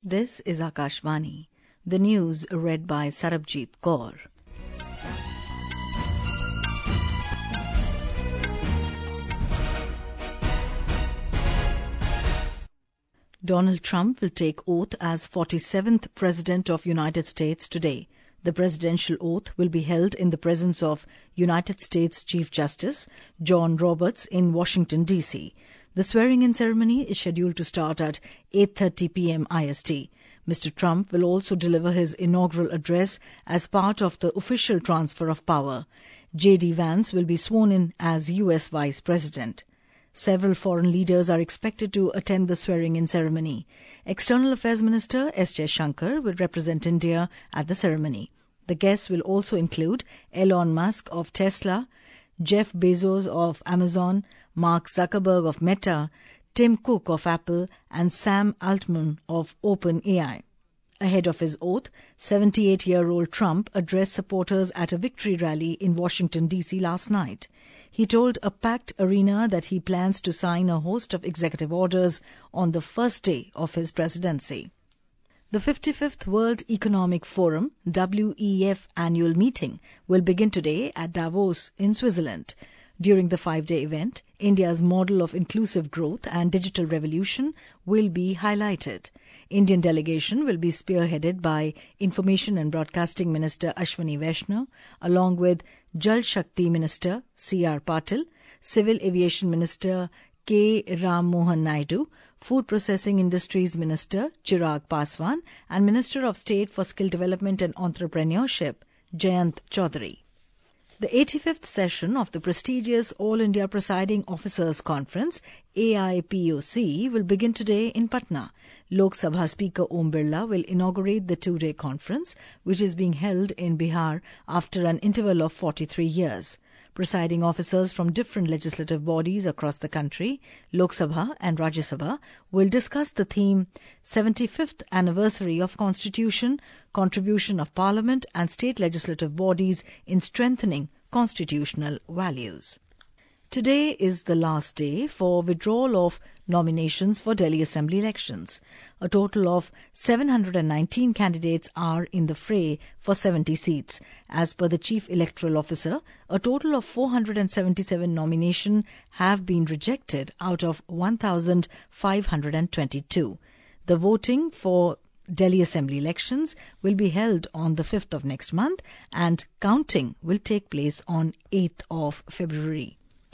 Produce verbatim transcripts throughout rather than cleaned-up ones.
This is Akashvani. The news read by Sarabjit Kaur. Donald Trump will take oath as forty-seventh President of United States today. The presidential oath will be held in the presence of United States Chief Justice John Roberts in Washington, D C The swearing-in ceremony is scheduled to start at eight thirty p.m. I S T. Mister Trump will also deliver his inaugural address as part of the official transfer of power. J D Vance will be sworn in as U S Vice President. Several foreign leaders are expected to attend the swearing-in ceremony. External Affairs Minister S. Jaishankar will represent India at the ceremony. The guests will also include Elon Musk of Tesla, Jeff Bezos of Amazon, Mark Zuckerberg of Meta, Tim Cook of Apple, and Sam Altman of OpenAI. Ahead of his oath, seventy-eight-year-old Trump addressed supporters at a victory rally in Washington, D C last night. He told a packed arena that he plans to sign a host of executive orders on the first day of his presidency. The fifty-fifth World Economic Forum, W E F annual meeting, will begin today at Davos in Switzerland. During the five-day event, India's model of inclusive growth and digital revolution will be highlighted. Indian delegation will be spearheaded by Information and Broadcasting Minister Ashwini Vaishnaw, along with Jal Shakti Minister C R Patil, Civil Aviation Minister K. Ram Mohan Naidu, Food Processing Industries Minister Chirag Paswan, and Minister of State for Skill Development and Entrepreneurship Jayant Chaudhary. The eighty-fifth session of the prestigious All India Presiding Officers Conference, A I P O C, will begin today in Patna. Lok Sabha Speaker Om Birla will inaugurate the two-day conference, which is being held in Bihar after an interval of forty-three years. Presiding officers from different legislative bodies across the country, Lok Sabha and Rajya Sabha, will discuss the theme seventy-fifth Anniversary of Constitution, Contribution of Parliament and State Legislative Bodies in Strengthening Constitutional Values. Today is the last day for withdrawal of nominations for Delhi Assembly elections. A total of seven hundred nineteen candidates are in the fray for seventy seats. As per the Chief Electoral Officer, a total of four hundred seventy-seven nominations have been rejected out of one thousand five hundred twenty-two. The voting for Delhi Assembly elections will be held on the fifth of next month and counting will take place on eighth of February.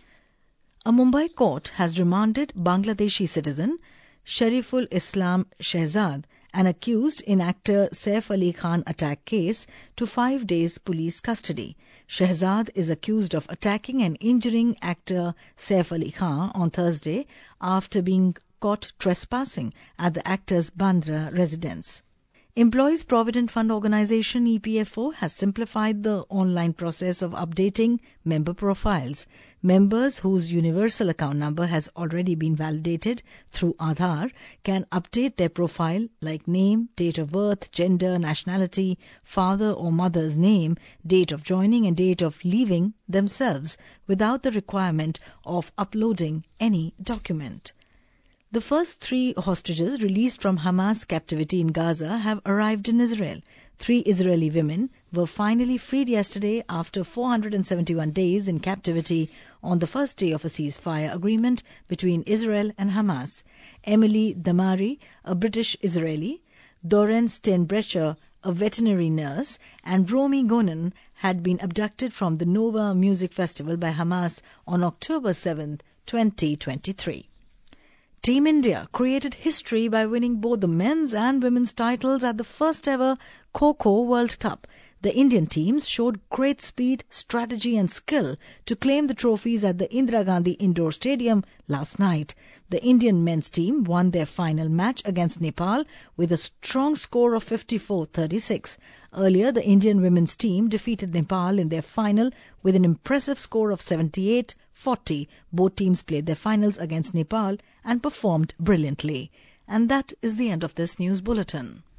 A Mumbai court has remanded Bangladeshi citizen Shariful Islam Shehzad, an accused in actor Saif Ali Khan attack case, to five days police custody. Shehzad is accused of attacking and injuring actor Saif Ali Khan on Thursday after being caught trespassing at the actor's Bandra residence. Employees Provident Fund Organisation E P F O has simplified the online process of updating member profiles. Members whose universal account number has already been validated through Aadhaar can update their profile like name, date of birth, gender, nationality, father or mother's name, date of joining and date of leaving themselves without the requirement of uploading any document. The first three hostages released from Hamas captivity in Gaza have arrived in Israel. Three Israeli women were finally freed yesterday after four hundred seventy-one days in captivity on the first day of a ceasefire agreement between Israel and Hamas. Emily Damari, a British Israeli, Doren Steinbrecher, a veterinary nurse, and Romy Gonen had been abducted from the Nova Music Festival by Hamas on October seventh, twenty twenty-three. Team India created history by winning both the men's and women's titles at the first ever Kho-Kho World Cup. The Indian teams showed great speed, strategy and skill to claim the trophies at the Indira Gandhi Indoor Stadium last night. The Indian men's team won their final match against Nepal with a strong score of fifty-four thirty-six. Earlier, the Indian women's team defeated Nepal in their final with an impressive score of seventy-eight forty. Both teams played their finals against Nepal and performed brilliantly. And that is the end of this news bulletin.